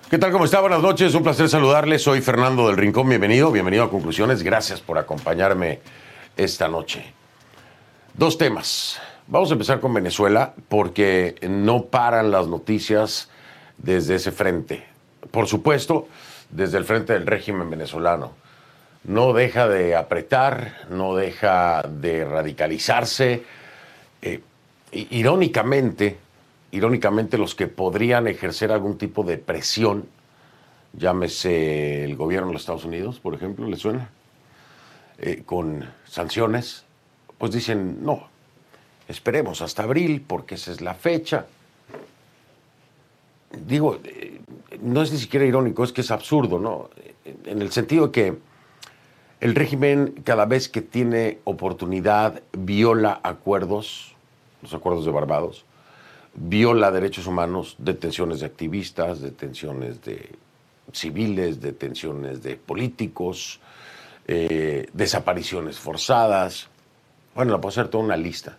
¿Qué tal? ¿Cómo está? Buenas noches, un placer saludarles. Soy Fernando del Rincón, bienvenido a Conclusiones. Gracias por acompañarme esta noche. Dos temas. Vamos a empezar con Venezuela porque no paran las noticias desde ese frente. Por supuesto, desde el frente del régimen venezolano. No deja de apretar, no deja de radicalizarse. Irónicamente, los que podrían ejercer algún tipo de presión, llámese el gobierno de los Estados Unidos, por ejemplo, ¿le suena? Con sanciones, pues dicen, no, esperemos hasta abril, porque esa es la fecha. Digo, no es ni siquiera irónico, es que es absurdo, ¿no? En el sentido de que el régimen, cada vez que tiene oportunidad, viola acuerdos, los acuerdos de Barbados, viola derechos humanos, detenciones de activistas, detenciones de civiles, detenciones de políticos, desapariciones forzadas. Bueno, la puedo hacer toda una lista.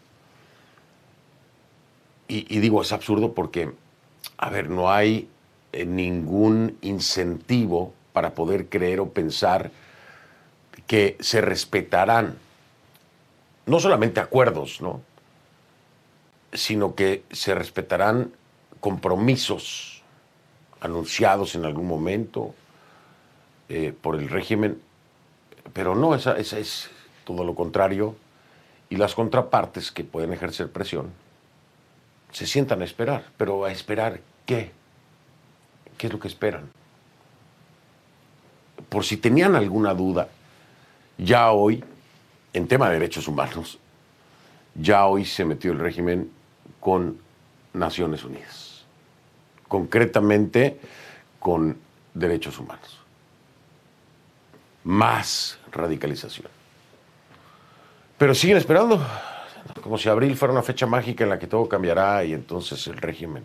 Y digo, es absurdo porque, a ver, no hay ningún incentivo para poder creer o pensar que se respetarán no solamente acuerdos, ¿no?, sino que se respetarán compromisos anunciados en algún momento por el régimen, pero no, esa es todo lo contrario, y las contrapartes que pueden ejercer presión se sientan a esperar, pero ¿a esperar qué? ¿Qué es lo que esperan? Por si tenían alguna duda, ya hoy, en tema de derechos humanos, ya hoy se metió el régimen con Naciones Unidas, concretamente con derechos humanos. Más radicalización. Pero siguen esperando, como si abril fuera una fecha mágica en la que todo cambiará y entonces el régimen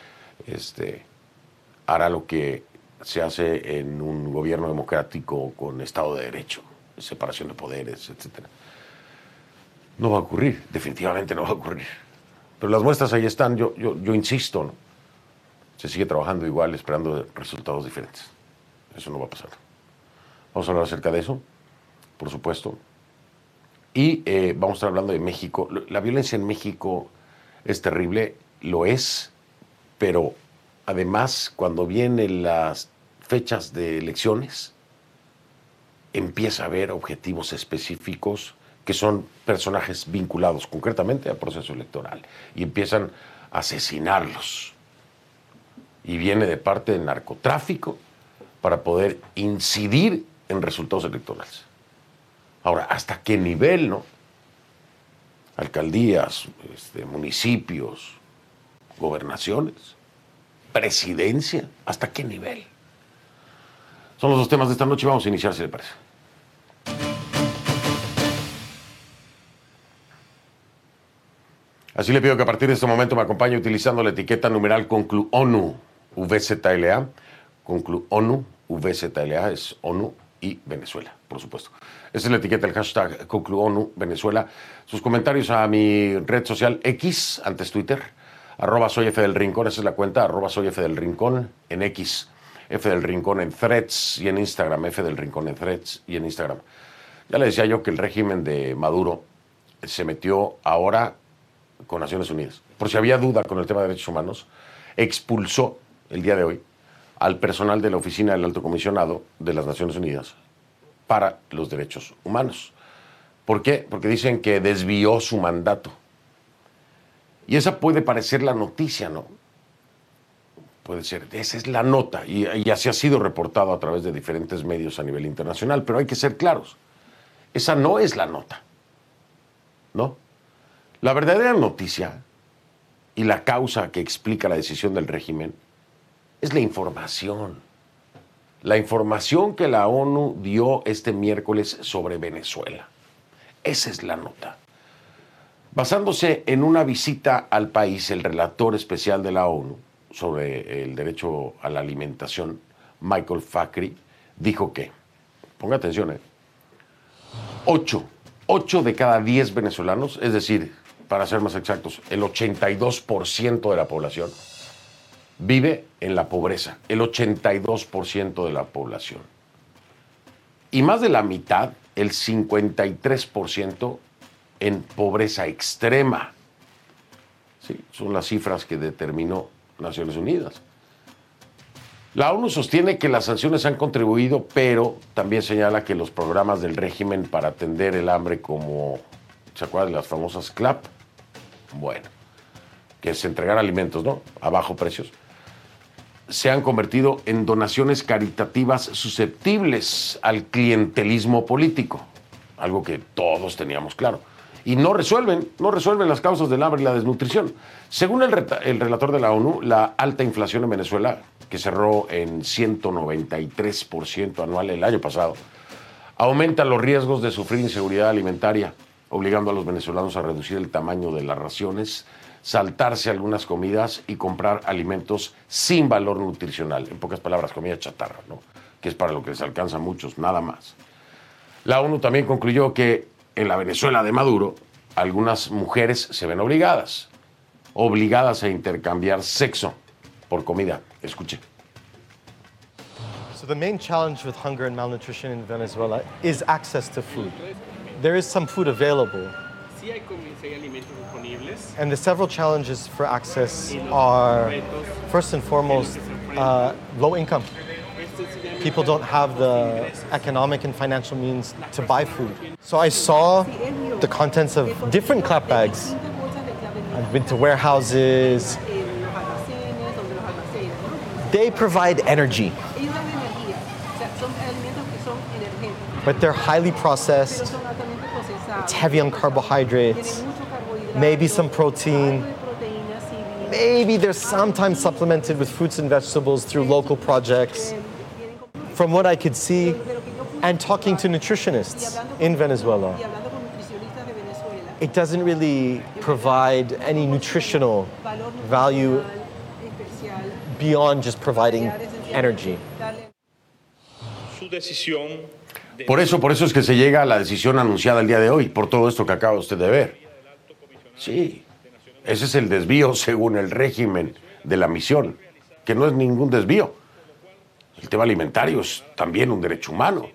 hará lo que se hace en un gobierno democrático con Estado de Derecho, separación de poderes, etc. No va a ocurrir, definitivamente no va a ocurrir. Pero las muestras ahí están, yo insisto, ¿no? Se sigue trabajando igual, esperando resultados diferentes. Eso no va a pasar. Vamos a hablar acerca de eso, por supuesto. Y vamos a estar hablando de México. La violencia en México es terrible, lo es, pero además, cuando vienen las fechas de elecciones, empieza a haber objetivos específicos que son personajes vinculados concretamente al proceso electoral y empiezan a asesinarlos. Y viene de parte del narcotráfico para poder incidir en resultados electorales. Ahora, ¿hasta qué nivel, no? Alcaldías, municipios, gobernaciones, presidencia, ¿hasta qué nivel? Son los dos temas de esta noche. Vamos a iniciar, si le parece. Así le pido que a partir de este momento me acompañe utilizando la etiqueta numeral CONCLUONU VZLA. CONCLUONU VZLA es ONU y Venezuela, por supuesto. Esa es la etiqueta, el hashtag CONCLUONU Venezuela. Sus comentarios a mi red social X, antes Twitter, @soy F del Rincón, esa es la cuenta, @soy F del Rincón en X, F del Rincón en Threads y en Instagram, F del Rincón en Threads y en Instagram. Ya le decía yo que el régimen de Maduro se metió ahora con Naciones Unidas. Por si había duda con el tema de derechos humanos, expulsó el día de hoy al personal de la Oficina del Alto Comisionado de las Naciones Unidas para los Derechos Humanos. ¿Por qué? Porque dicen que desvió su mandato. Y esa puede parecer la noticia, ¿no? Puede ser, esa es la nota, y así ha sido reportado a través de diferentes medios a nivel internacional, pero hay que ser claros, esa no es la nota, ¿no? La verdadera noticia y la causa que explica la decisión del régimen es la información. La información que la ONU dio este miércoles sobre Venezuela. Esa es la nota. Basándose en una visita al país, el relator especial de la ONU sobre el derecho a la alimentación, Michael Fakhri, dijo que, ponga atención, 8 de cada 10 venezolanos, es decir, para ser más exactos, el 82% de la población, vive en la pobreza, el 82% de la población. Y más de la mitad, el 53%, en pobreza extrema. Sí, son las cifras que determinó Naciones Unidas. La ONU sostiene que las sanciones han contribuido, pero también señala que los programas del régimen para atender el hambre, como, ¿se acuerdan de las famosas CLAP? Bueno, que es entregar alimentos, ¿no?, a bajos precios, se han convertido en donaciones caritativas susceptibles al clientelismo político, algo que todos teníamos claro. Y no resuelven las causas del hambre y la desnutrición. Según el relator de la ONU, la alta inflación en Venezuela, que cerró en 193% anual el año pasado, aumenta los riesgos de sufrir inseguridad alimentaria, obligando a los venezolanos a reducir el tamaño de las raciones, saltarse algunas comidas y comprar alimentos sin valor nutricional. En pocas palabras, comida chatarra, ¿no?, que es para lo que les alcanza a muchos, nada más. La ONU también concluyó que en la Venezuela de Maduro, algunas mujeres se ven obligadas a intercambiar sexo por comida. Escuche. So the main challenge with hunger and malnutrition in Venezuela is access to food. There is some food available. And the several challenges for access are, first and foremost, low income. People don't have the economic and financial means to buy food. So I saw the contents of different clap bags. I've been to warehouses. They provide energy, but they're highly processed. It's heavy on carbohydrates, maybe some protein. Maybe they're sometimes supplemented with fruits and vegetables through local projects. From what I could see, and talking to nutritionists in Venezuela, it doesn't really provide any nutritional value beyond just providing energy. Por eso es que se llega a la decisión anunciada el día de hoy, por todo esto que acaba usted de ver. Sí, ese es el desvío según el régimen de la misión, que no es ningún desvío. El tema alimentario es también un derecho humano.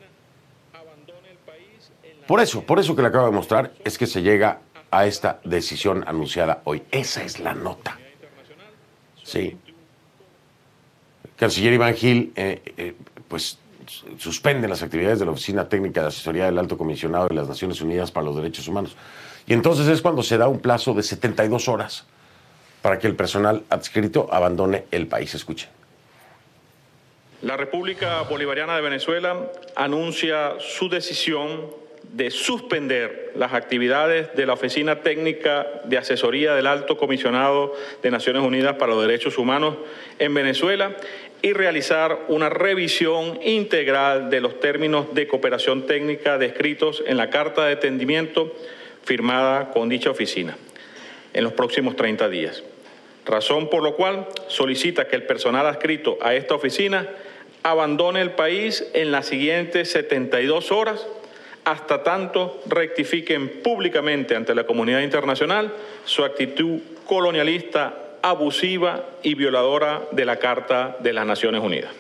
Por eso que le acabo de mostrar es que se llega a esta decisión anunciada hoy. Esa es la nota. Sí. El canciller Iván Gil, pues suspende las actividades de la Oficina Técnica de Asesoría del Alto Comisionado de las Naciones Unidas para los Derechos Humanos. Y entonces es cuando se da un plazo de 72 horas para que el personal adscrito abandone el país. Escuchen. La República Bolivariana de Venezuela anuncia su decisión de suspender las actividades de la Oficina Técnica de Asesoría del Alto Comisionado de Naciones Unidas para los Derechos Humanos en Venezuela y realizar una revisión integral de los términos de cooperación técnica descritos en la Carta de Entendimiento firmada con dicha oficina en los próximos 30 días. Razón por la cual solicita que el personal adscrito a esta oficina abandone el país en las siguientes 72 horas hasta tanto rectifiquen públicamente ante la comunidad internacional su actitud colonialista, abusiva y violadora de la Carta de las Naciones Unidas.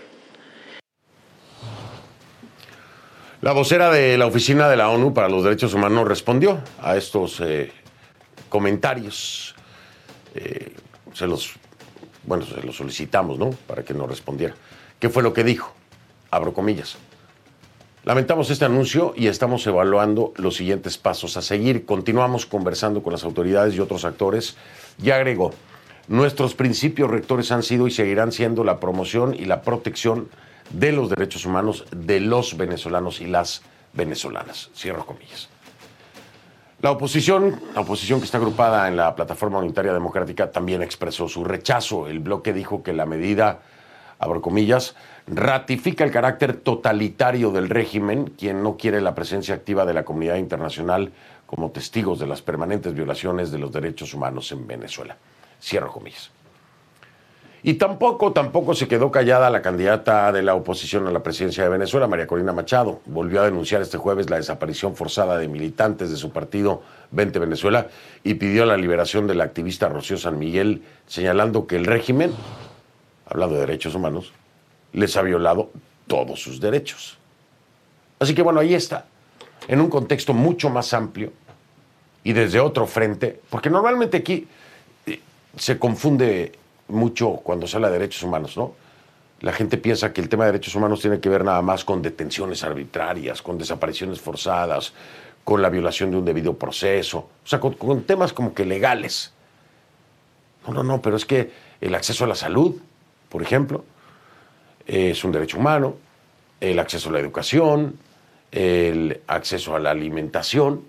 La vocera de la Oficina de la ONU para los Derechos Humanos respondió a estos comentarios. Se los solicitamos, ¿no?, para que nos respondiera. ¿Qué fue lo que dijo? Abro comillas. Lamentamos este anuncio y estamos evaluando los siguientes pasos a seguir. Continuamos conversando con las autoridades y otros actores. Y agregó, nuestros principios rectores han sido y seguirán siendo la promoción y la protección de los derechos humanos de los venezolanos y las venezolanas. Cierro comillas. La oposición que está agrupada en la Plataforma Unitaria Democrática también expresó su rechazo. El bloque dijo que la medida, abro comillas, ratifica el carácter totalitario del régimen, quien no quiere la presencia activa de la comunidad internacional como testigos de las permanentes violaciones de los derechos humanos en Venezuela. Cierro comillas. Y tampoco se quedó callada la candidata de la oposición a la presidencia de Venezuela, María Corina Machado. Volvió a denunciar este jueves la desaparición forzada de militantes de su partido Vente Venezuela y pidió la liberación de la activista Rocío San Miguel, señalando que el régimen hablando de derechos humanos, les ha violado todos sus derechos. Así que bueno, ahí está, en un contexto mucho más amplio y desde otro frente, porque normalmente aquí se confunde mucho cuando se habla de derechos humanos, ¿no? La gente piensa que el tema de derechos humanos tiene que ver nada más con detenciones arbitrarias, con desapariciones forzadas, con la violación de un debido proceso, o sea, con temas como que legales. No, pero es que el acceso a la salud, por ejemplo, es un derecho humano, el acceso a la educación, el acceso a la alimentación,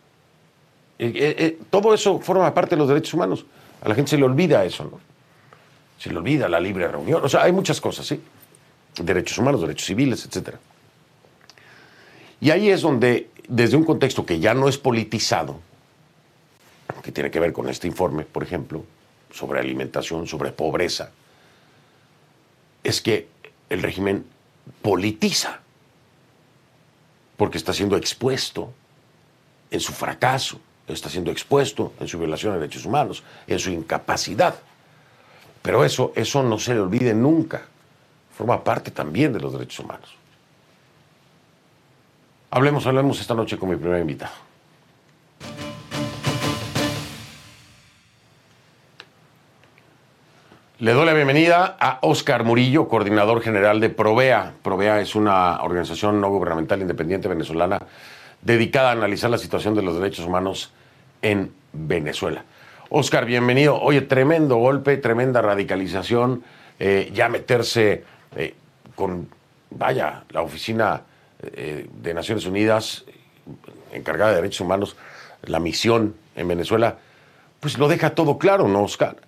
todo eso forma parte de los derechos humanos. A la gente se le olvida eso, ¿no? Se le olvida la libre reunión, o sea, hay muchas cosas, ¿sí? Derechos humanos, derechos civiles, etc. Y ahí es donde, desde un contexto que ya no es politizado, que tiene que ver con este informe, por ejemplo, sobre alimentación, sobre pobreza, es que el régimen politiza, porque está siendo expuesto en su fracaso, está siendo expuesto en su violación de derechos humanos, en su incapacidad. Pero eso no se le olvide nunca. Forma parte también de los derechos humanos. Hablemos esta noche con mi primer invitado. Le doy la bienvenida a Óscar Murillo, coordinador general de Provea. Provea es una organización no gubernamental independiente venezolana dedicada a analizar la situación de los derechos humanos en Venezuela. Óscar, bienvenido. Oye, tremendo golpe, tremenda radicalización, ya meterse con, la Oficina de Naciones Unidas encargada de derechos humanos, la misión en Venezuela, pues lo deja todo claro, ¿no, Óscar?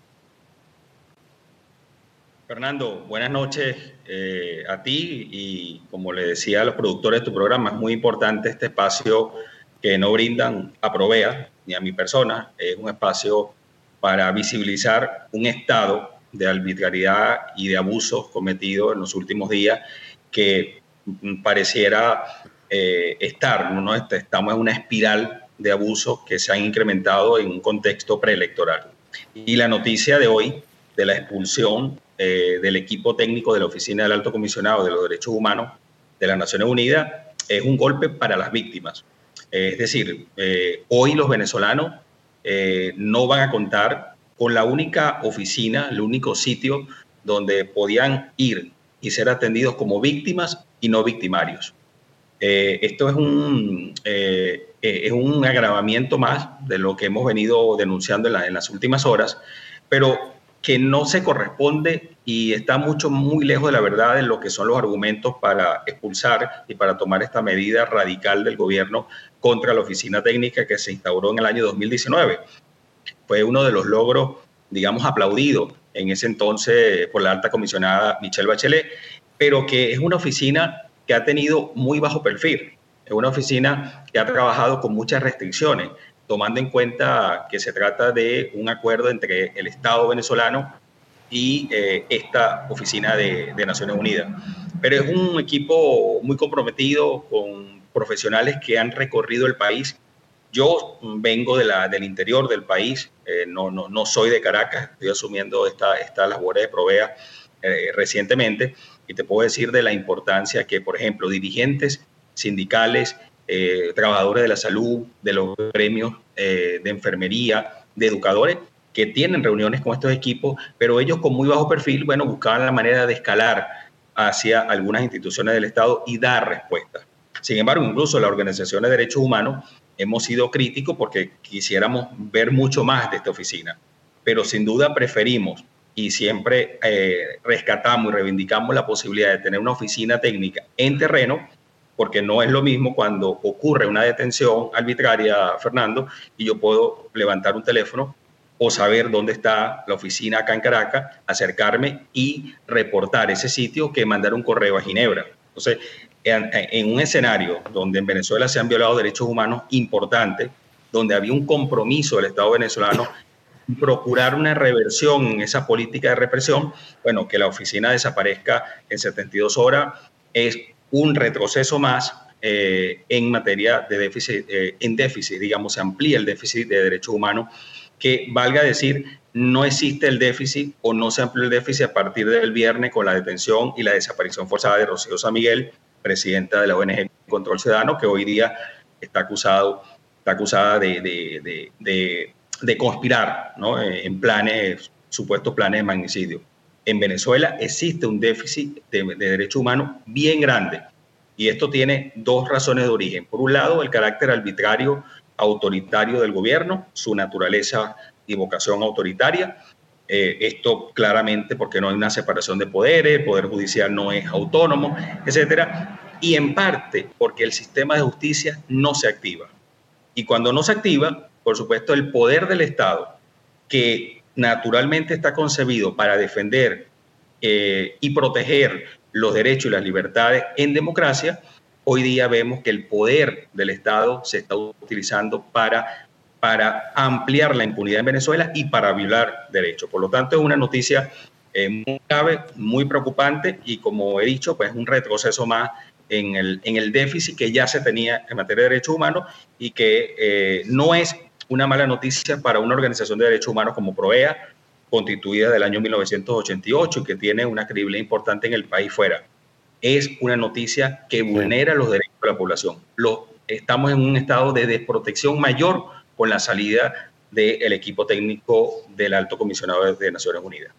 Fernando, buenas noches a ti y como le decía a los productores de tu programa, es muy importante este espacio que no brindan a Provea ni a mi persona, es un espacio para visibilizar un estado de arbitrariedad y de abusos cometidos en los últimos días que pareciera estamos en una espiral de abusos que se han incrementado en un contexto preelectoral. Y la noticia de hoy de la expulsión del equipo técnico de la Oficina del Alto Comisionado de los Derechos Humanos de las Naciones Unidas es un golpe para las víctimas. Es decir, hoy los venezolanos no van a contar con la única oficina, el único sitio donde podían ir y ser atendidos como víctimas y no victimarios. Esto es un agravamiento más de lo que hemos venido denunciando en las últimas horas, pero que no se corresponde y está muy lejos de la verdad de lo que son los argumentos para expulsar y para tomar esta medida radical del gobierno contra la oficina técnica que se instauró en el año 2019. Fue uno de los logros, digamos, aplaudidos en ese entonces por la alta comisionada Michelle Bachelet, pero que es una oficina que ha tenido muy bajo perfil. Es una oficina que ha trabajado con muchas restricciones, tomando en cuenta que se trata de un acuerdo entre el Estado venezolano y esta oficina de Naciones Unidas. Pero es un equipo muy comprometido con profesionales que han recorrido el país. Yo vengo del interior del país, no soy de Caracas, estoy asumiendo esta labor de Provea recientemente y te puedo decir de la importancia que, por ejemplo, dirigentes sindicales, trabajadores de la salud, de los gremios de enfermería, de educadores, que tienen reuniones con estos equipos, pero ellos con muy bajo perfil, bueno, buscaban la manera de escalar hacia algunas instituciones del Estado y dar respuestas. Sin embargo, incluso las organizaciones de derechos humanos hemos sido críticos porque quisiéramos ver mucho más de esta oficina, pero sin duda preferimos y siempre rescatamos y reivindicamos la posibilidad de tener una oficina técnica en terreno, porque no es lo mismo cuando ocurre una detención arbitraria, Fernando, y yo puedo levantar un teléfono o saber dónde está la oficina acá en Caracas, acercarme y reportar ese sitio que mandar un correo a Ginebra. Entonces, en un escenario donde en Venezuela se han violado derechos humanos importantes, donde había un compromiso del Estado venezolano procurar una reversión en esa política de represión, bueno, que la oficina desaparezca en 72 horas es un retroceso más en materia de déficit, digamos, se amplía el déficit de derechos humanos, que valga decir no existe el déficit o no se amplió el déficit a partir del viernes con la detención y la desaparición forzada de Rocío San Miguel, presidenta de la ONG Control Ciudadano, que hoy día está acusada de conspirar, ¿no?, en supuestos planes de magnicidio. En Venezuela existe un déficit de derechos humanos bien grande, y esto tiene dos razones de origen. Por un lado, el carácter arbitrario, autoritario del gobierno, su naturaleza y vocación autoritaria. Esto claramente porque no hay una separación de poderes, el Poder Judicial no es autónomo, etcétera. Y en parte porque el sistema de justicia no se activa. Y cuando no se activa, por supuesto, el poder del Estado, que naturalmente está concebido para defender y proteger los derechos y las libertades en democracia, hoy día vemos que el poder del Estado se está utilizando para ampliar la impunidad en Venezuela y para violar derechos. Por lo tanto, es una noticia muy grave, muy preocupante, y como he dicho, pues un retroceso más en el déficit que ya se tenía en materia de derechos humanos, y que no es una mala noticia para una organización de derechos humanos como PROEA, constituida del año 1988 y que tiene una credibilidad importante en el país fuera. Es una noticia que vulnera los derechos de la población. Estamos en un estado de desprotección mayor con la salida del equipo técnico del Alto Comisionado de Naciones Unidas.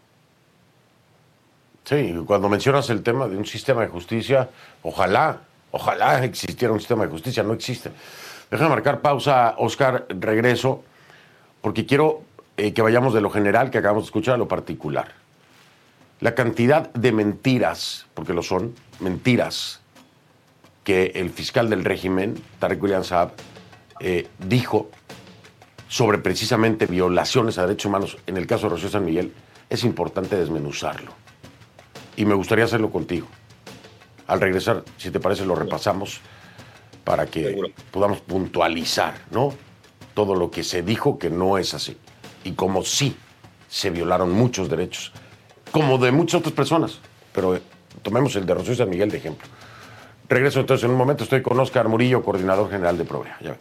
Sí, cuando mencionas el tema de un sistema de justicia, ojalá existiera un sistema de justicia, no existe. Déjame marcar pausa, Oscar, regreso, porque quiero que vayamos de lo general que acabamos de escuchar a lo particular. La cantidad de mentiras, porque lo son, mentiras, que el fiscal del régimen, Tarek William Saab, dijo sobre precisamente violaciones a derechos humanos en el caso de Rocío San Miguel, es importante desmenuzarlo. Y me gustaría hacerlo contigo. Al regresar, si te parece, lo repasamos para que podamos puntualizar, ¿no?, todo lo que se dijo que no es así. Y como sí se violaron muchos derechos, como de muchas otras personas. Pero tomemos el de Rocío San Miguel de ejemplo. Regreso entonces en un momento. Estoy con Oscar Murillo, coordinador general de PROEA. Ya vengo.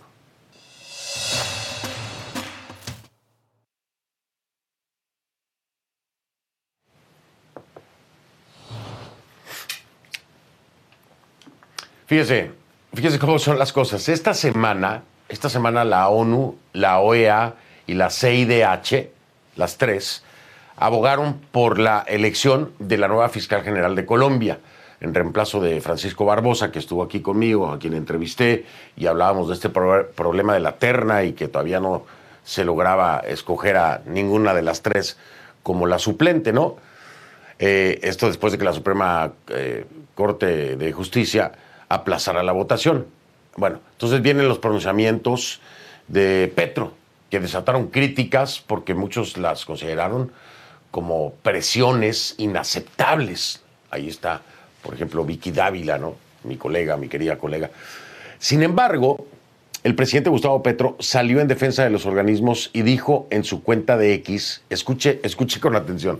Fíjese cómo son las cosas. Esta semana la ONU, la OEA y la CIDH, las tres, abogaron por la elección de la nueva fiscal general de Colombia, en reemplazo de Francisco Barbosa, que estuvo aquí conmigo, a quien entrevisté, y hablábamos de este problema de la terna y que todavía no se lograba escoger a ninguna de las tres como la suplente, ¿no? Esto después de que la Suprema Corte de Justicia aplazara la votación. Bueno, entonces vienen los pronunciamientos de Petro, que desataron críticas porque muchos las consideraron como presiones inaceptables. Ahí está, por ejemplo, Vicky Dávila, ¿no?, mi querida colega. Sin embargo, el presidente Gustavo Petro salió en defensa de los organismos y dijo en su cuenta de X, escuche con atención,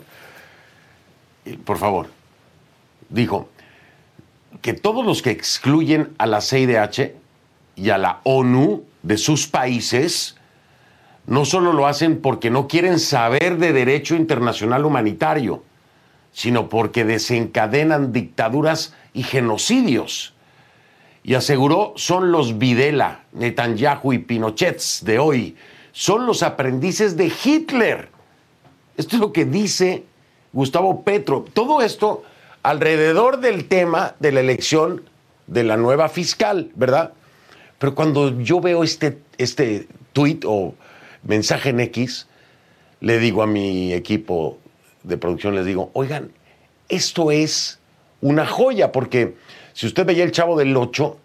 por favor, dijo que todos los que excluyen a la CIDH y a la ONU de sus países no solo lo hacen porque no quieren saber de derecho internacional humanitario, sino porque desencadenan dictaduras y genocidios. Y aseguró, son los Videla, Netanyahu y Pinochets de hoy, son los aprendices de Hitler. Esto es lo que dice Gustavo Petro. Todo esto alrededor del tema de la elección de la nueva fiscal, ¿verdad? Pero cuando yo veo este tuit o mensaje en X, le digo a mi equipo de producción, les digo, oigan, esto es una joya, porque si usted veía El Chavo del Ocho,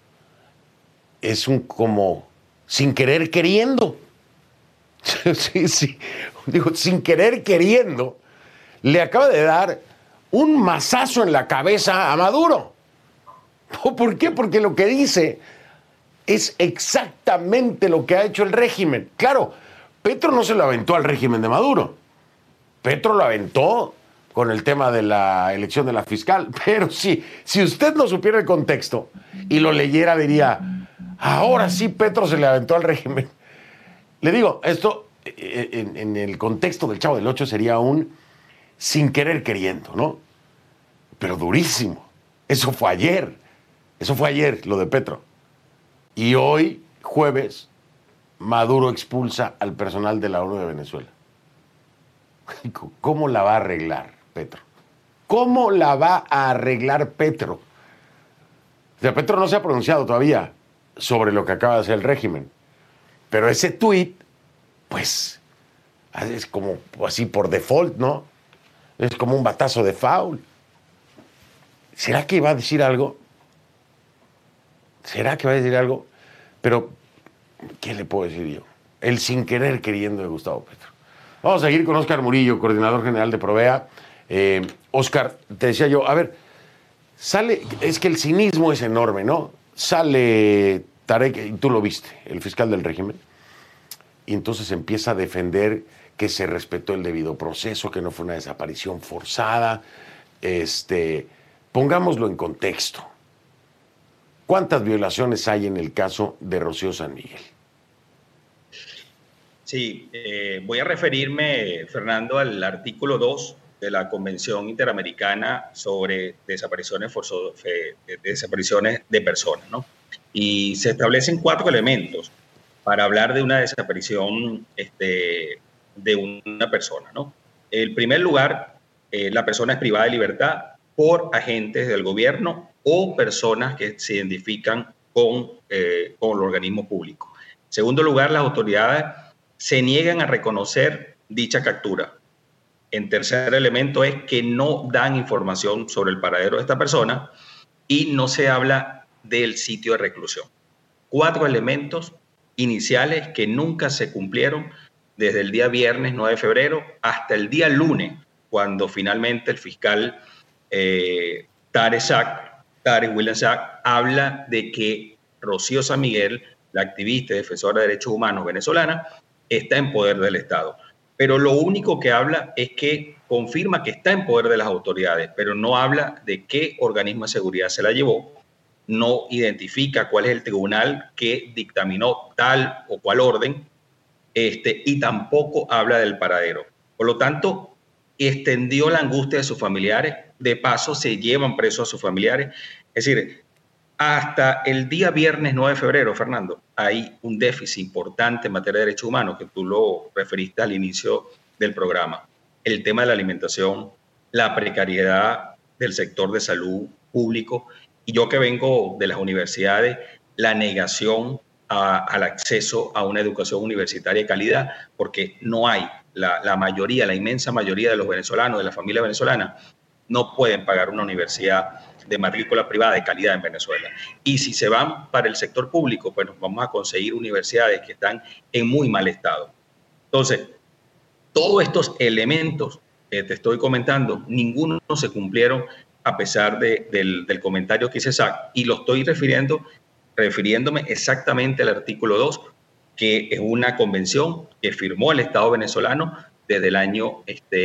es un como sin querer queriendo. Sí, digo, sin querer queriendo, le acaba de dar un mazazo en la cabeza a Maduro. ¿Por qué? Porque lo que dice es exactamente lo que ha hecho el régimen. Claro, Petro no se lo aventó al régimen de Maduro. Petro lo aventó con el tema de la elección de la fiscal. Pero sí, si usted no supiera el contexto y lo leyera, diría, ahora sí Petro se le aventó al régimen. Le digo, esto en el contexto del Chavo del Ocho sería un sin querer queriendo, ¿no? Pero durísimo. Eso fue ayer, lo de Petro. Y hoy, jueves, Maduro expulsa al personal de la ONU de Venezuela. ¿Cómo la va a arreglar Petro? ¿Cómo la va a arreglar Petro? O sea, Petro no se ha pronunciado todavía sobre lo que acaba de hacer el régimen. Pero ese tuit, pues, es como así por default, ¿no? Es como un batazo de foul. ¿Será que va a decir algo? Pero, ¿qué le puedo decir yo? El sin querer queriendo de Gustavo Petro. Vamos a seguir con Óscar Murillo, coordinador general de Provea. Óscar, te decía yo, a ver, es que el cinismo es enorme, ¿no? Sale Tarek, y tú lo viste, el fiscal del régimen, y entonces empieza a defender que se respetó el debido proceso, que no fue una desaparición forzada. Pongámoslo en contexto. ¿Cuántas violaciones hay en el caso de Rocío San Miguel? Sí, voy a referirme, Fernando, al artículo 2 de la Convención Interamericana sobre desapariciones de personas, ¿no? Y se establecen 4 elementos para hablar de una desaparición de una persona, ¿no? En primer lugar, la persona es privada de libertad por agentes del gobierno o personas que se identifican con el organismo público. En segundo lugar, las autoridades se niegan a reconocer dicha captura. En tercer elemento es que no dan información sobre el paradero de esta persona y no se habla del sitio de reclusión. 4 elementos iniciales que nunca se cumplieron desde el día viernes 9 de febrero hasta el día lunes, cuando finalmente el fiscal Tarek William Saab habla de que Rocío San Miguel, la activista y defensora de derechos humanos venezolana, está en poder del Estado. Pero lo único que habla es que confirma que está en poder de las autoridades, pero no habla de qué organismo de seguridad se la llevó, no identifica cuál es el tribunal que dictaminó tal o cual orden, y tampoco habla del paradero. Por lo tanto, extendió la angustia de sus familiares, de paso se llevan presos a sus familiares. Es decir, hasta el día viernes 9 de febrero, Fernando, hay un déficit importante en materia de derechos humanos, que tú lo referiste al inicio del programa. El tema de la alimentación, la precariedad del sector de salud público, y yo que vengo de las universidades, la negación al acceso a una educación universitaria de calidad, porque no hay, la inmensa mayoría de los venezolanos, de la familia venezolana, no pueden pagar una universidad de matrícula privada de calidad en Venezuela. Y si se van para el sector público, pues vamos a conseguir universidades que están en muy mal estado. Entonces, todos estos elementos que te estoy comentando, ninguno se cumplieron a pesar del comentario que hice Saab, y lo estoy refiriéndome exactamente al artículo 2, que es una convención que firmó el Estado venezolano desde el año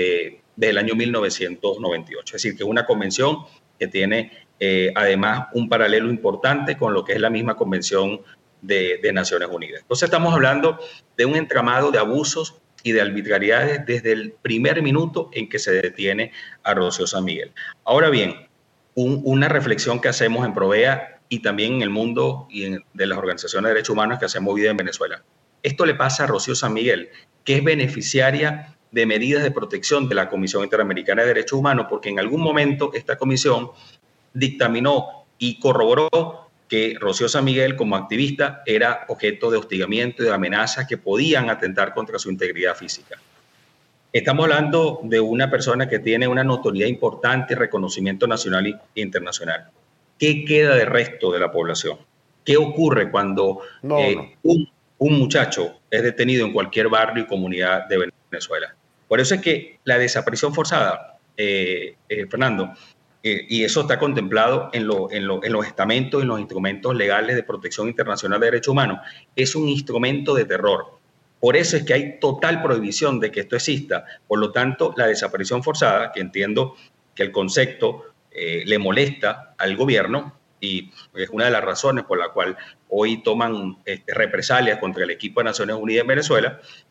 1998. Es decir, que es una convención que tiene además un paralelo importante con lo que es la misma Convención de Naciones Unidas. Entonces estamos hablando de un entramado de abusos y de arbitrariedades desde el primer minuto en que se detiene a Rocío San Miguel. Ahora bien, una reflexión que hacemos en Provea y también en el mundo de las organizaciones de derechos humanos que hacemos vida en Venezuela. Esto le pasa a Rocío San Miguel, que es beneficiaria de medidas de protección de la Comisión Interamericana de Derechos Humanos, porque en algún momento esta comisión dictaminó y corroboró que Rocío San Miguel, como activista, era objeto de hostigamiento y de amenazas que podían atentar contra su integridad física. Estamos hablando de una persona que tiene una notoriedad importante y reconocimiento nacional e internacional. ¿Qué queda del resto de la población? ¿Qué ocurre cuando un muchacho es detenido en cualquier barrio y comunidad de Venezuela? Por eso es que la desaparición forzada, Fernando, y eso está contemplado en los estamentos y en los instrumentos legales de protección internacional de derechos humanos, es un instrumento de terror. Por eso es que hay total prohibición de que esto exista. Por lo tanto, la desaparición forzada, que entiendo que el concepto le molesta al gobierno, y es una de las razones por la cual hoy toman represalias contra el equipo de Naciones Unidas en Venezuela,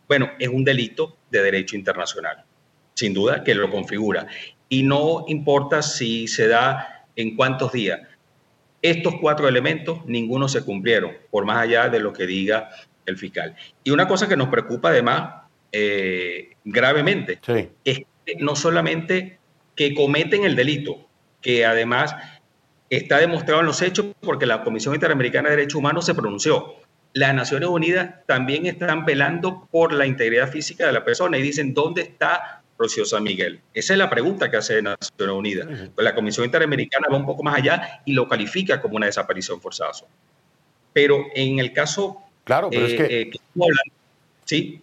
Bueno, es un delito de derecho internacional, sin duda que lo configura. Y no importa si se da en cuántos días. Estos 4 elementos, ninguno se cumplieron, por más allá de lo que diga el fiscal. Y una cosa que nos preocupa además gravemente, sí, es que no solamente que cometen el delito, que además está demostrado en los hechos porque la Comisión Interamericana de Derechos Humanos se pronunció. Las Naciones Unidas también están velando por la integridad física de la persona y dicen, ¿dónde está Rocío San Miguel? Esa es la pregunta que hace Naciones Unidas. Pues la Comisión Interamericana va un poco más allá y lo califica como una desaparición forzada. Pero en el caso... Claro, pero es que ¿sí?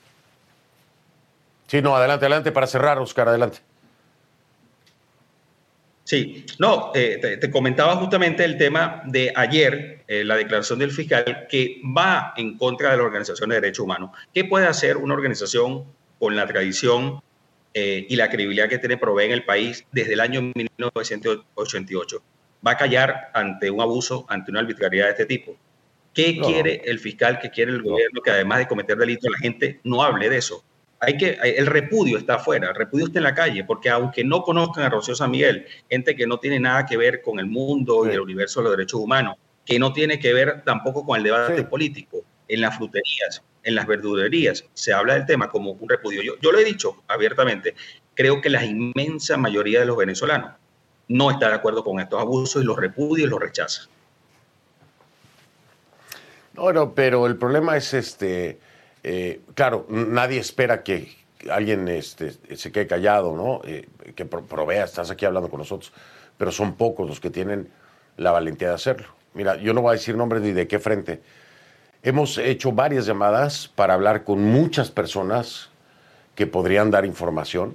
Sí, no, adelante, para cerrar, Oscar, adelante. Sí, no, te comentaba justamente el tema de ayer, la declaración del fiscal que va en contra de las organizaciones de derechos humanos. ¿Qué puede hacer una organización con la tradición y la credibilidad que tiene Provea en el país desde el año 1988? ¿Va a callar ante un abuso, ante una arbitrariedad de este tipo? ¿Qué quiere el fiscal, qué quiere el gobierno? Que además de cometer delitos, la gente no hable de eso. El repudio está afuera, el repudio está en la calle, porque aunque no conozcan a Rocío San Miguel, gente que no tiene nada que ver con el mundo y el universo de los derechos humanos, que no tiene que ver tampoco con el debate político, en las fruterías, en las verdulerías, se habla del tema como un repudio. Yo lo he dicho abiertamente, creo que la inmensa mayoría de los venezolanos no está de acuerdo con estos abusos y los repudia y los rechaza. Bueno, pero el problema es claro, nadie espera que alguien se quede callado, ¿no? Que Provea, estás aquí hablando con nosotros, pero son pocos los que tienen la valentía de hacerlo. Mira, yo no voy a decir nombres ni de qué frente. Hemos hecho varias llamadas para hablar con muchas personas que podrían dar información,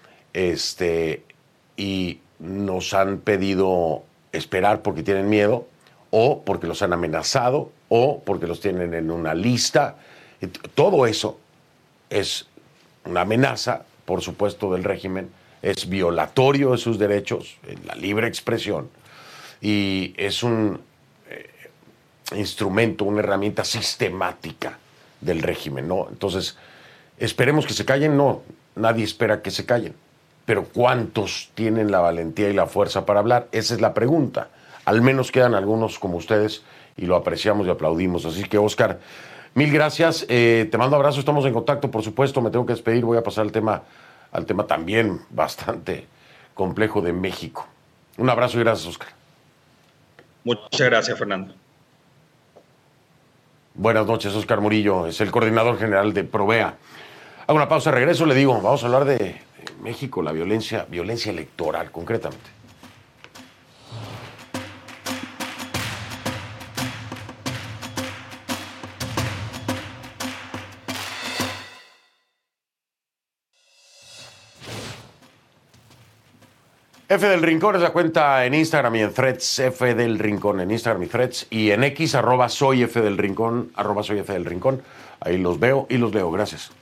y nos han pedido esperar porque tienen miedo, o porque los han amenazado, o porque los tienen en una lista. Todo eso es una amenaza, por supuesto, del régimen, es violatorio de sus derechos, la libre expresión, y es un instrumento, una herramienta sistemática del régimen, ¿no? Entonces, esperemos que se callen. No, nadie espera que se callen, pero ¿cuántos tienen la valentía y la fuerza para hablar? Esa es la pregunta. Al menos quedan algunos como ustedes y lo apreciamos y aplaudimos. Así que, Oscar, mil gracias. Te mando abrazo, estamos en contacto, por supuesto. Me tengo que despedir, voy a pasar al tema también bastante complejo de México. Un abrazo y gracias, Oscar. Muchas gracias, Fernando. Buenas noches, Oscar Murillo, es el coordinador general de Provea. Hago una pausa, regreso, le digo, vamos a hablar de México, la violencia electoral, concretamente. F del Rincón es la cuenta en Instagram y en Threads, F del Rincón en Instagram y Threads, y en X, @soy F del Rincón, @soy F del Rincón. Ahí los veo y los leo. Gracias.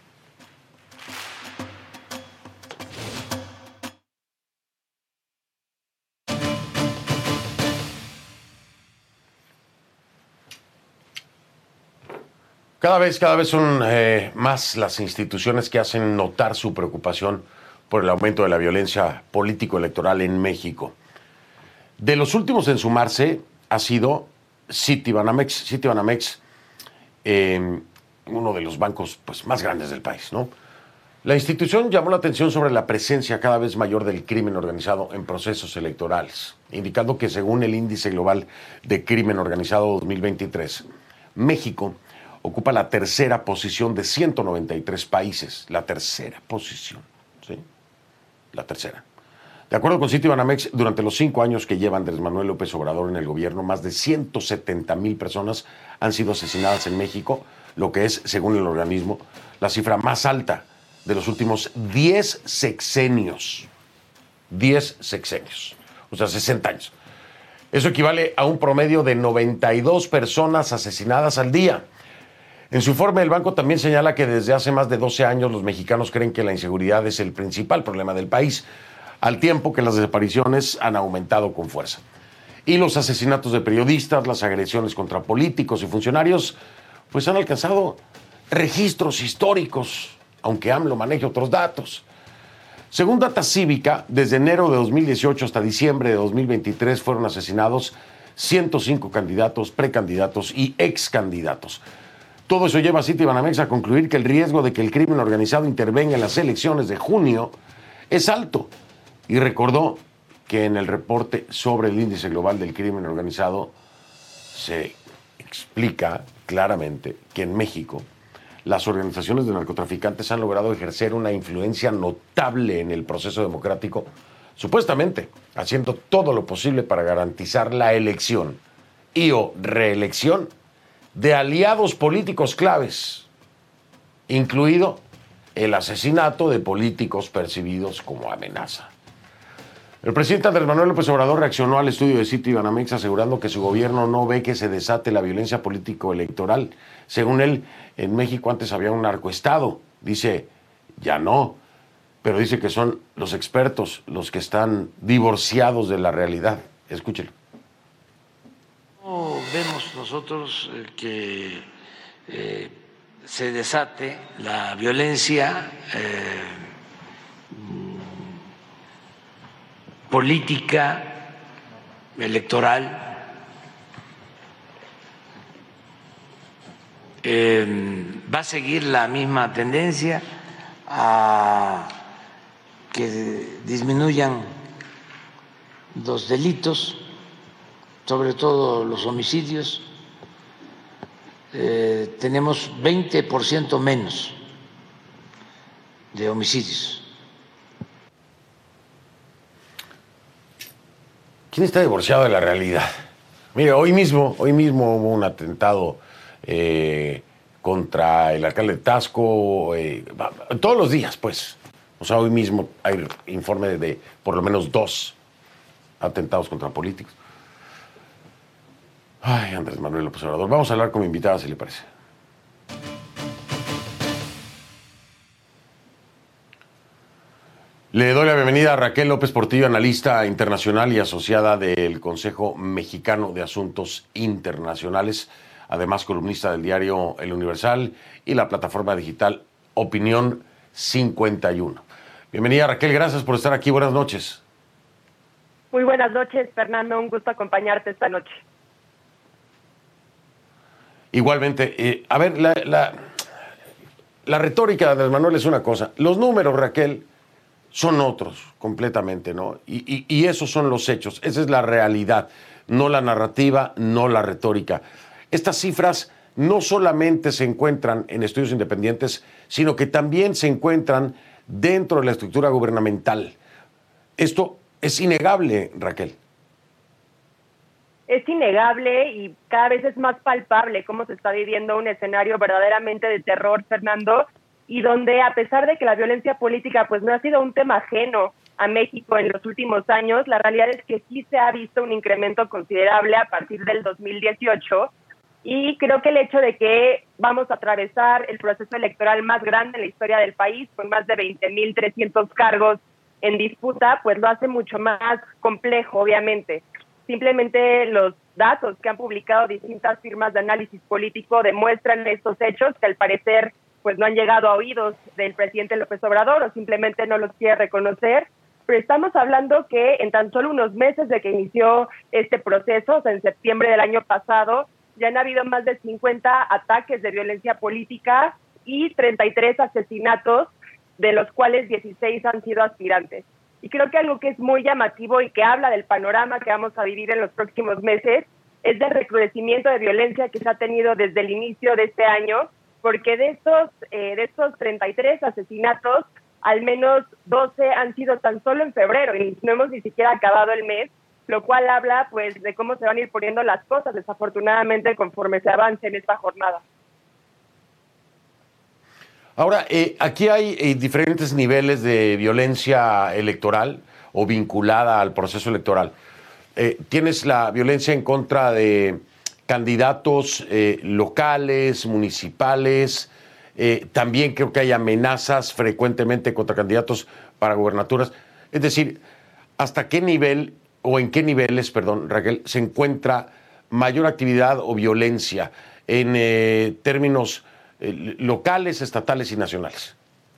Cada vez son más las instituciones que hacen notar su preocupación por el aumento de la violencia político-electoral en México. De los últimos en sumarse ha sido Citibanamex. Citibanamex, uno de los bancos más grandes del país, ¿no? La institución llamó la atención sobre la presencia cada vez mayor del crimen organizado en procesos electorales, indicando que según el Índice Global de Crimen Organizado 2023, México ocupa la tercera posición de 193 países. La tercera posición, ¿sí? La tercera. De acuerdo con Citibanamex, durante los 5 años que lleva Andrés Manuel López Obrador en el gobierno, más de 170,000 personas han sido asesinadas en México, lo que es, según el organismo, la cifra más alta de los últimos 10 sexenios. 10 sexenios, o sea, 60 años. Eso equivale a un promedio de 92 personas asesinadas al día. En su informe, el banco también señala que desde hace más de 12 años los mexicanos creen que la inseguridad es el principal problema del país, al tiempo que las desapariciones han aumentado con fuerza. Y los asesinatos de periodistas, las agresiones contra políticos y funcionarios, han alcanzado registros históricos, aunque AMLO maneje otros datos. Según Data Cívica, desde enero de 2018 hasta diciembre de 2023 fueron asesinados 105 candidatos, precandidatos y excandidatos. Todo eso lleva a Citibanamex a concluir que el riesgo de que el crimen organizado intervenga en las elecciones de junio es alto. Y recordó que en el reporte sobre el índice global del crimen organizado se explica claramente que en México las organizaciones de narcotraficantes han logrado ejercer una influencia notable en el proceso democrático, supuestamente haciendo todo lo posible para garantizar la elección y o reelección de aliados políticos claves, incluido el asesinato de políticos percibidos como amenaza. El presidente Andrés Manuel López Obrador reaccionó al estudio de Citibanamex asegurando que su gobierno no ve que se desate la violencia político-electoral. Según él, en México antes había un narcoestado. Dice, ya no, pero dice que son los expertos los que están divorciados de la realidad. Escúchelo. No vemos nosotros que se desate la violencia política, electoral. Va a seguir la misma tendencia a que disminuyan los delitos, sobre todo los homicidios. Tenemos 20% menos de homicidios. ¿Quién está divorciado de la realidad? Mire, hoy mismo hubo un atentado contra el alcalde de Taxco, todos los días, pues. O sea, hoy mismo hay informe de por lo menos 2 atentados contra políticos. Ay, Andrés Manuel López Obrador. Vamos a hablar con mi invitada, si le parece. Le doy la bienvenida a Raquel López Portillo, analista internacional y asociada del Consejo Mexicano de Asuntos Internacionales, además columnista del diario El Universal y la plataforma digital Opinión 51. Bienvenida, Raquel, gracias por estar aquí. Buenas noches. Muy buenas noches, Fernando. Un gusto acompañarte esta noche. Igualmente, a ver, la retórica de Andrés Manuel es una cosa. Los números, Raquel, son otros completamente, ¿no? Y esos son los hechos. Esa es la realidad, no la narrativa, no la retórica. Estas cifras no solamente se encuentran en estudios independientes, sino que también se encuentran dentro de la estructura gubernamental. Esto es innegable, Raquel. Es innegable y cada vez es más palpable cómo se está viviendo un escenario verdaderamente de terror, Fernando, y donde a pesar de que la violencia política pues no ha sido un tema ajeno a México en los últimos años, la realidad es que sí se ha visto un incremento considerable a partir del 2018, y creo que el hecho de que vamos a atravesar el proceso electoral más grande en la historia del país, con más de 20.300 cargos en disputa, pues lo hace mucho más complejo, obviamente. Simplemente los datos que han publicado distintas firmas de análisis político demuestran estos hechos que al parecer pues no han llegado a oídos del presidente López Obrador o simplemente no los quiere reconocer. Pero estamos hablando que en tan solo unos meses de que inició este proceso, o sea, en septiembre del año pasado, ya han habido más de 50 ataques de violencia política y 33 asesinatos, de los cuales 16 han sido aspirantes. Y creo que algo que es muy llamativo y que habla del panorama que vamos a vivir en los próximos meses es del recrudecimiento de violencia que se ha tenido desde el inicio de este año, porque de estos 33 asesinatos, al menos 12 han sido tan solo en febrero y no hemos ni siquiera acabado el mes, lo cual habla pues de cómo se van a ir poniendo las cosas, desafortunadamente, conforme se avance en esta jornada. Ahora, aquí hay diferentes niveles de violencia electoral o vinculada al proceso electoral. Tienes la violencia en contra de candidatos locales, municipales. También creo que hay amenazas frecuentemente contra candidatos para gubernaturas. Es decir, ¿hasta qué nivel o en qué niveles, perdón, Raquel, se encuentra mayor actividad o violencia en términos locales, estatales y nacionales?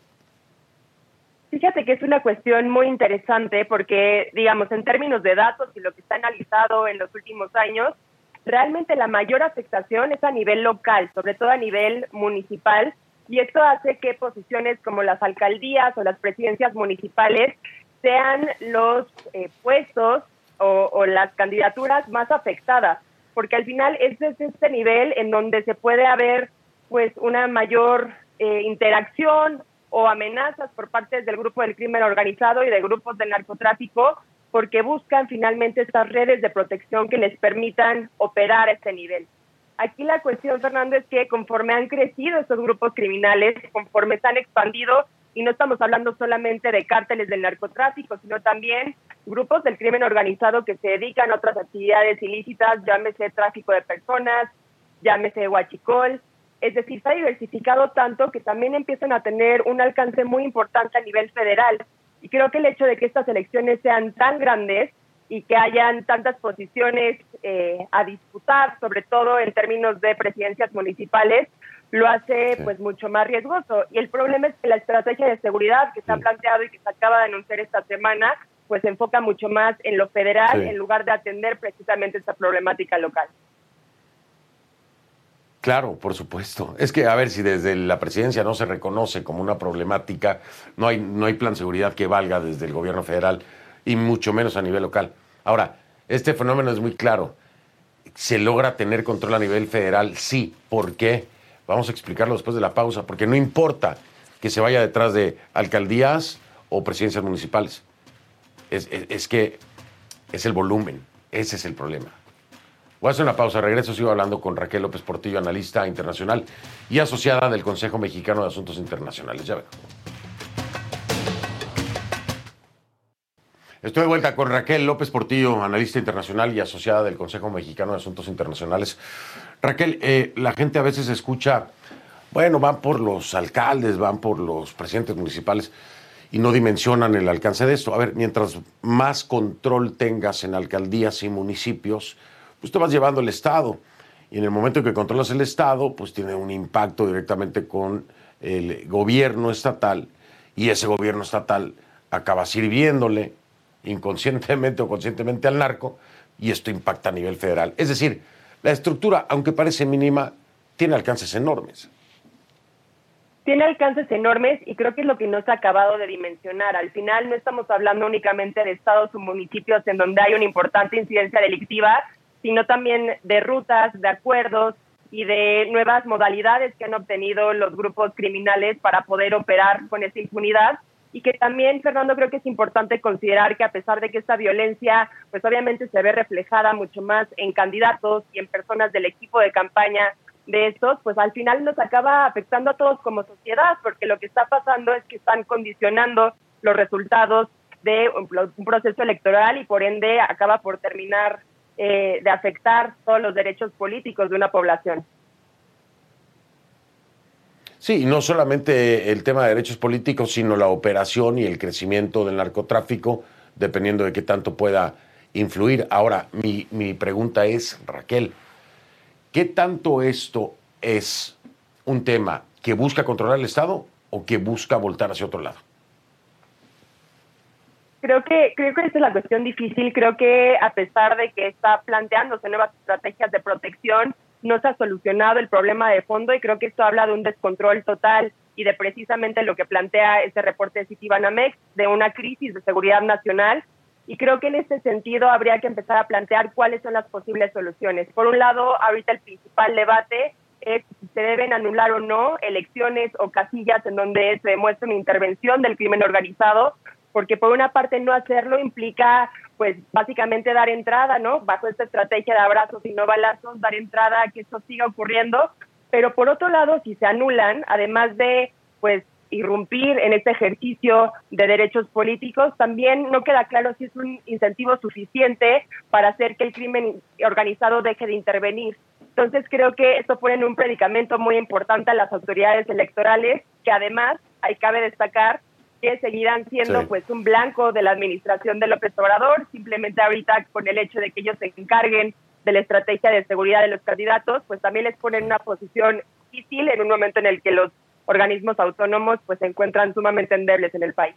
Fíjate que es una cuestión muy interesante porque, digamos, en términos de datos y lo que está analizado en los últimos años, realmente la mayor afectación es a nivel local, sobre todo a nivel municipal, y esto hace que posiciones como las alcaldías o las presidencias municipales sean los puestos o las candidaturas más afectadas, porque al final es desde este nivel en donde se puede haber pues una mayor interacción o amenazas por parte del grupo del crimen organizado y de grupos del narcotráfico, porque buscan finalmente estas redes de protección que les permitan operar a este nivel. Aquí la cuestión, Fernando, es que conforme han crecido estos grupos criminales, conforme se han expandido, y no estamos hablando solamente de cárteles del narcotráfico, sino también grupos del crimen organizado que se dedican a otras actividades ilícitas, llámese tráfico de personas, llámese huachicol. Es decir, se ha diversificado tanto que también empiezan a tener un alcance muy importante a nivel federal. Y creo que el hecho de que estas elecciones sean tan grandes y que hayan tantas posiciones a disputar, sobre todo en términos de presidencias municipales, lo hace pues mucho más riesgoso. Y el problema es que la estrategia de seguridad que se ha planteado y que se acaba de anunciar esta semana, pues se enfoca mucho más en lo federal en lugar de atender precisamente esta problemática local. Claro, por supuesto. Es que, a ver, si desde la presidencia no se reconoce como una problemática, no hay plan de seguridad que valga desde el gobierno federal y mucho menos a nivel local. Ahora, este fenómeno es muy claro. ¿Se logra tener control a nivel federal? Sí. ¿Por qué? Vamos a explicarlo después de la pausa, porque no importa que se vaya detrás de alcaldías o presidencias municipales. Es que es el volumen. Ese es el problema. Voy a hacer una pausa, regreso, sigo hablando con Raquel López Portillo, analista internacional y asociada del Consejo Mexicano de Asuntos Internacionales. Ya vengo. Estoy de vuelta con Raquel López Portillo, analista internacional y asociada del Consejo Mexicano de Asuntos Internacionales. Raquel, la gente a veces escucha, bueno, van por los alcaldes, van por los presidentes municipales y no dimensionan el alcance de esto. A ver, mientras más control tengas en alcaldías y municipios, pues te vas llevando el Estado. Y en el momento en que controlas el Estado, pues tiene un impacto directamente con el gobierno estatal, y ese gobierno estatal acaba sirviéndole inconscientemente o conscientemente al narco, y esto impacta a nivel federal. Es decir, la estructura, aunque parece mínima, tiene alcances enormes. Tiene alcances enormes y creo que es lo que no se ha acabado de dimensionar. Al final no estamos hablando únicamente de estados o municipios en donde hay una importante incidencia delictiva, sino también de rutas, de acuerdos y de nuevas modalidades que han obtenido los grupos criminales para poder operar con esa impunidad. Y que también, Fernando, creo que es importante considerar que a pesar de que esta violencia, pues obviamente se ve reflejada mucho más en candidatos y en personas del equipo de campaña de estos, pues al final nos acaba afectando a todos como sociedad, porque lo que está pasando es que están condicionando los resultados de un proceso electoral y por ende acaba por terminar de afectar todos los derechos políticos de una población. Sí, y no solamente el tema de derechos políticos, sino la operación y el crecimiento del narcotráfico, dependiendo de qué tanto pueda influir. Ahora, mi pregunta es, Raquel, ¿qué tanto esto es un tema que busca controlar el Estado o que busca voltar hacia otro lado? Creo que esa es la cuestión difícil. Creo que a pesar de que está planteándose nuevas estrategias de protección, no se ha solucionado el problema de fondo, y creo que esto habla de un descontrol total y de precisamente lo que plantea este reporte de Citibanamex, de una crisis de seguridad nacional. Y creo que en este sentido habría que empezar a plantear cuáles son las posibles soluciones. Por un lado, ahorita el principal debate es si se deben anular o no elecciones o casillas en donde se demuestre una intervención del crimen organizado, porque por una parte no hacerlo implica pues básicamente dar entrada, ¿no? Bajo esta estrategia de abrazos y no balazos, dar entrada a que esto siga ocurriendo, pero por otro lado, si se anulan, además de pues irrumpir en este ejercicio de derechos políticos, también no queda claro si es un incentivo suficiente para hacer que el crimen organizado deje de intervenir. Entonces creo que esto pone en un predicamento muy importante a las autoridades electorales, que además, ahí cabe destacar, que seguirán siendo pues un blanco de la administración de López Obrador, simplemente ahorita con el hecho de que ellos se encarguen de la estrategia de seguridad de los candidatos, pues también les ponen en una posición difícil en un momento en el que los organismos autónomos pues se encuentran sumamente endebles en el país.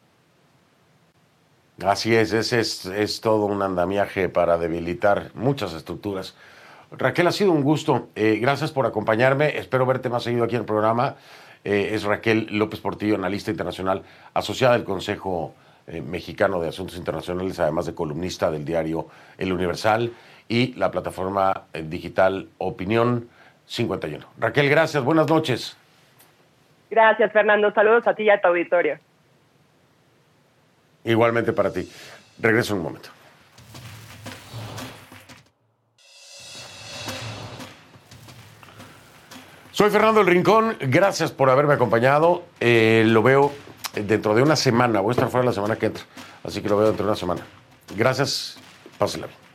Así es, ese es todo un andamiaje para debilitar muchas estructuras. Raquel, ha sido un gusto. Gracias por acompañarme. Espero verte más seguido aquí en el programa. Es Raquel López Portillo, analista internacional, asociada del Consejo Mexicano de Asuntos Internacionales, además de columnista del diario El Universal y la plataforma digital Opinión 51. Raquel, gracias. Buenas noches. Gracias, Fernando. Saludos a ti y a tu auditorio. Igualmente para ti. Regreso en un momento. Soy Fernando El Rincón. Gracias por haberme acompañado. Lo veo dentro de una semana. Voy a estar fuera la semana que entra. Así que lo veo dentro de una semana. Gracias. Pásenla bien.